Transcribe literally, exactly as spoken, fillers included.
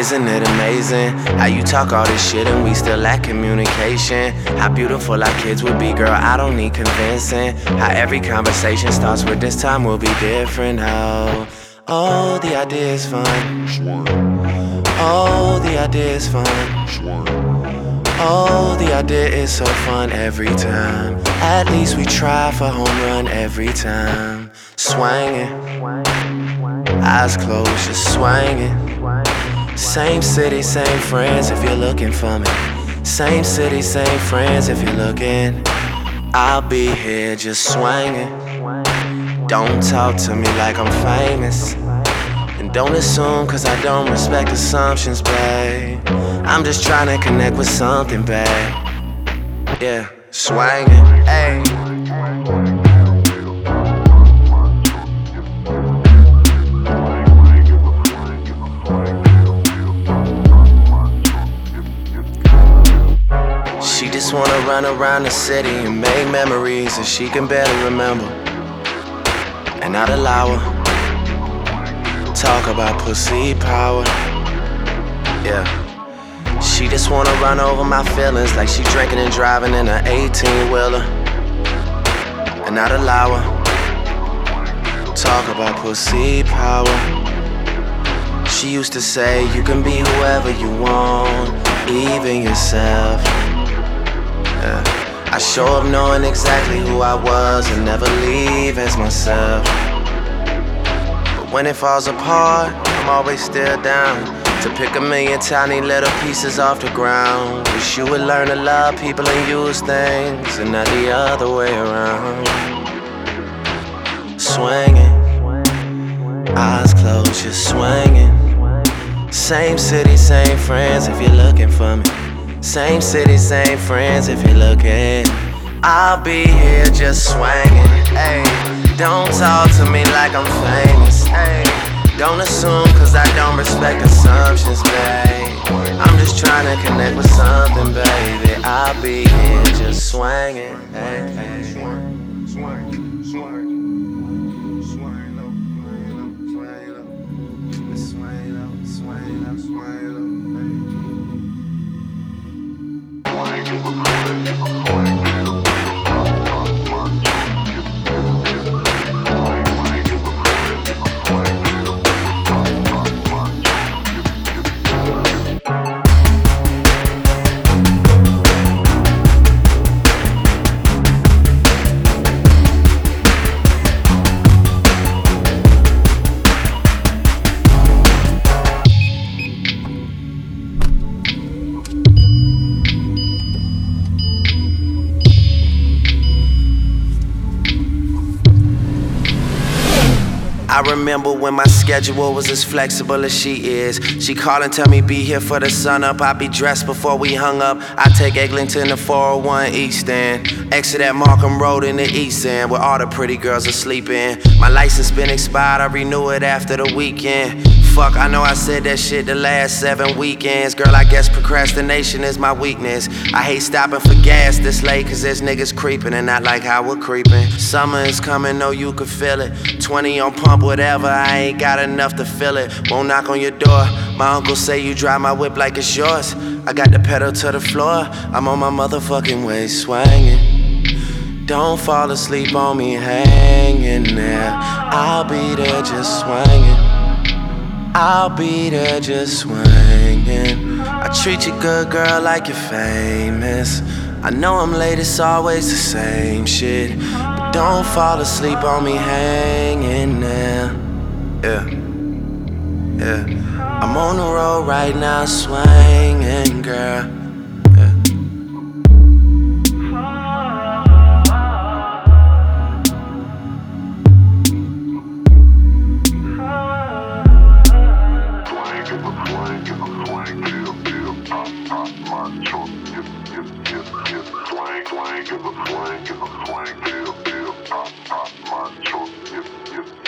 Isn't it amazing how you talk all this shit and we still lack communication? How beautiful our kids would be, girl, I don't need convincing. How every conversation starts with this time will be different. Oh, oh, the idea is fun. Oh, the idea is fun. Oh, the idea is so fun every time. At least we try for home run every time. Swinging, eyes closed, just swinging. Same city, same friends if you're looking for me. Same city, same friends if you're looking. I'll be here just swinging. Don't talk to me like I'm famous. And don't assume cause I don't respect assumptions, babe. I'm just trying to connect with something, babe. Yeah, swinging, ayy. She just wanna run around the city and make memories that she can barely remember. And not allow her talk about pussy power. Yeah. She just wanna run over my feelings like she drinking and driving in an eighteen-wheeler. And not allow her talk about pussy power. She used to say you can be whoever you want, even yourself. Yeah. I show up knowing exactly who I was and never leave as myself. But when it falls apart, I'm always still down to pick a million tiny little pieces off the ground. Wish you would learn to love people and use things and not the other way around. Swinging, eyes closed, just swinging. Same city, same friends if you're looking for me. Same city, same friends if you're looking. I'll be here just swinging, ayy. Don't talk to me like I'm famous, ayy. Don't assume cause I don't respect assumptions, babe. I'm just trying to connect with something, baby. I'll be here just swinging, ayy. I remember when my schedule was as flexible as she is. She called and tell me be here for the sun up. I be dressed before we hung up. I take Eglinton to four oh one East End. Exit at Markham Road in the East End where all the pretty girls are sleeping. My license been expired, I renew it after the weekend. Fuck, I know I said that shit the last seven weekends. Girl, I guess procrastination is my weakness. I hate stopping for gas this late cause there's niggas creeping and not like how we're creeping. Summer is coming, know you can feel it. twenty on pump, whatever, I ain't got enough to fill it. Won't knock on your door. My uncle say you drive my whip like it's yours. I got the pedal to the floor. I'm on my motherfucking way swinging. Don't fall asleep on me hanging there. I'll be there just swinging. I'll be there just swinging. I treat you good, girl, like you're famous. I know I'm late, it's always the same shit. But don't fall asleep on me hanging there. Yeah, yeah. I'm on the road right now swinging, girl. Swing, give a swing, give a swing, give a swing, give a swing, give a swing, give a swing, give a swing, give a